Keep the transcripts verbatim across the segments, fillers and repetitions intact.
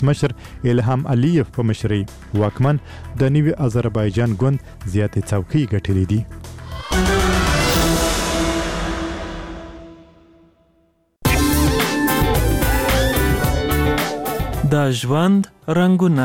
ولسمشر الهام علیف په مشرۍ واکمن د نوي آذربایجان ګوند زیاتې څوکۍ ګټلې دي. د ژوند رنګونه.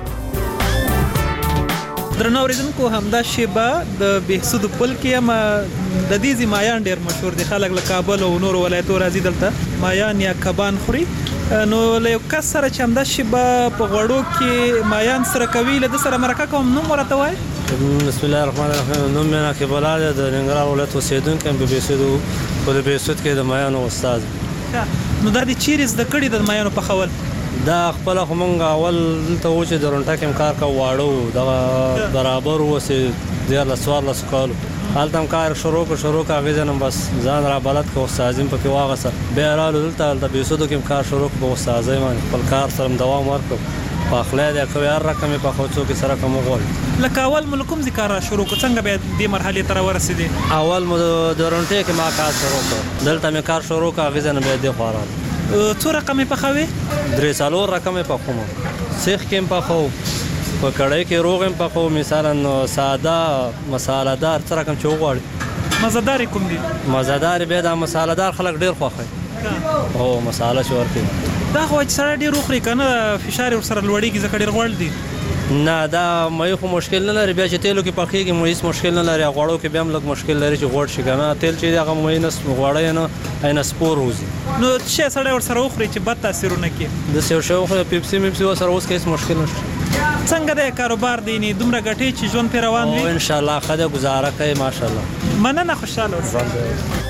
درنو اوریدونکو، همدا شیبه د بهسود پل کې هم د دې ځای ډېر مشهور دي. خلک له کابل او نورو ولایتو راځي دلته مایان یا کبان خوري. نو له یو کس سره چې همدا شیبه په غوړو کې مایان سره کوي، له ده سره مرکه کوم. نوم ورته وایي؟ بسم الله الرحمن الرحیم. نوم مې نقیب الله دی، د ننګرهار ولایت اوسېدونکی یم. په بهسود په بهسود کې د مایانو استاد. نو دا د چیرې زده کړي د مایانو پخول؟ دا خپل خو مونږ اول دلته و چې د رونټه کې کار کا واړو دغه برابر وسې دیارلس څوارلس کالو هلته هم کار شروع کړ شروع کړ هغې ځای نه بس ځان را بلد کړ، استازي م پکې واغسته. بیا رالو دلته هلته بهسودو کې کار شروع کړ، په استازۍ باندې خپل کار سره دوام ورکړ. پخلی دی کوي، هر رقم یې پخوي، څوک یې سره کوم غواړي. لکه اول مو له کوم ځای کار شروع کړ؟ څنګه بیا دې مرحلې ته راورسېدې؟ اول مو د رونټې کې ما کار شروع کړ، دلته مې کار شروع کړ، هغې ځای نه بیا دې خوا راغلم. څو رقم یې پخوې؟ درې څلور رقم یې پخوم. سیخ کې هم پخوم، په کړۍ کې روغ هم پخوم، مثلا ساده مساله دار څه رقم چې وغواړي. مزهدار کوم دي؟ مزهدار بیا دا مساله دار خلک ډېر خوښوي. هو مساله چې ورکوي. دا خو چې سړی ډېر وخوري که نه فشار یې ورسره لوړېږي ځکه ډېر غوړ دي. نه دا مې خو مشکل نه لري، بیا چې تیلو کې پخېږي مو هېڅ مشکل نه لري. غوړو کې بیا هم لږ مشکل لري چې غوړ شي که نه. تیل چې دی هغه مو نه غوړی نه نه سپور وځي. نو څه شی سړی ورسره وخوري چې بد تاثیرونه کړي؟ داسې یو شی وخوري پیپسي میپسي ورسره اوس که هېڅ مشکل نشته. څنګه دی کاروبار دی؟ نې دومره ګټې چې ژوند پرې روان وي؟ انشاءالله ښه دی، ګزاره کوي ماشاءالله. مننه، خوشحاله اوسئ.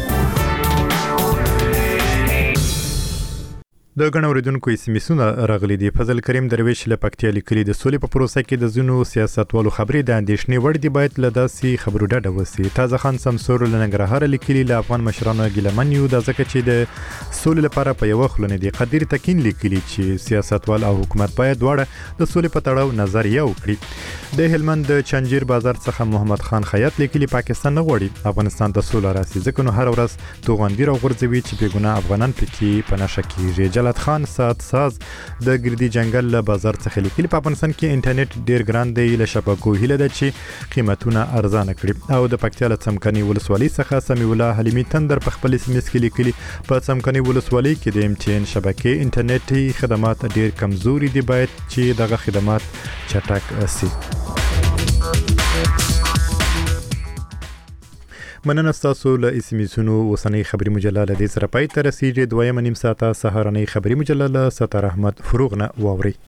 د ګڼو اوریدونکو اسمسونه راغلي دي. فضل کریم درویش له پکتیا لیکلي د سولې په پروسه کې د ځینو سیاستوالو خبرې د اندېښنې وړ دي، باید له داسې خبرو ډډه وسي. تازه خان سمسور له ننګرهار لیکلي له افغان مشرانو ګیلمن یو دا ځکه چې د سولې لپاره په یوه خوله نه دي. قدیر تکین لیکلي چې سیاستوال او حکومت باید دواړه د سولې په تړاو نظریه وکړي. د هلمند د چنجیر بازار څخه محمد خان خیاط لیکلي پاکستان نه غواړي افغانستان ته سوله راسي، ځکه نو هر ورځ توغندي راغورځوي چې بېګناه افغانان پکې په نښه کېږي. جلات خان سات ساز د ګردي جنگل له بازار څخه لیکلي په افغانستان کې انټرنیټ ډیر ګران دی، له شبکو هیله ده چې قیمتونه ارزانه کړي. او د پکتیا له څمکني ولسوالۍ څخه سمیع الله حلیمي تندر په خپل اس ام اس کې لیکلي په څمکني ولسوالۍ کې د ام ټي ان شبکې انټرنیټي خدمات ډیر کمزوري دي، باید چې دغه خدمات چټک شي. مننه ستاسو له اسمیسونو. اوسنۍ خبري مجله له دې سره پای ته رسیږي. دویمه نیم ساعته سهارنۍ خبري مجله له ستار احمد فروغ نه واورئ.